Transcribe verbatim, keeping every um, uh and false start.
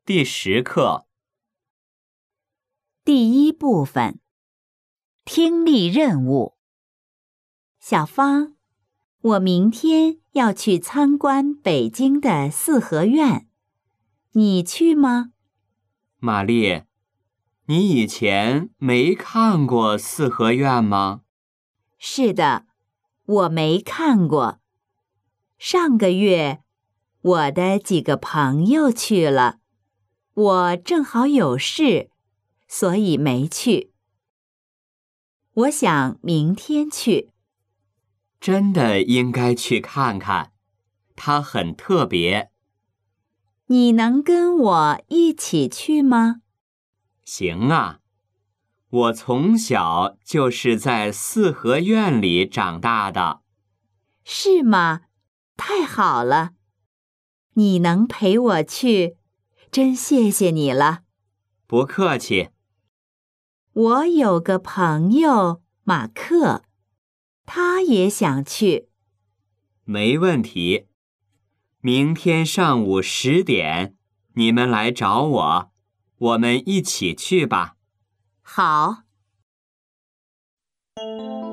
第十课。 第一部分，听力任务。小芳，我明天要去参观北京的四合院，你去吗？ 玛丽，你以前没看过四合院吗？ 是的，我没看过。上个月，我的几个朋友去了，我正好有事，所以没去。我想明天去。 真的应该去看看，它很特别。 你能跟我一起去吗？ 行啊，我从小就是在四合院里长大的。 是吗？太好了！你能陪我去，真谢谢你了。 不客气。 我有个朋友马克，他也想去。 没问题。明天上午十点，你们来找我，我们一起去吧。 好。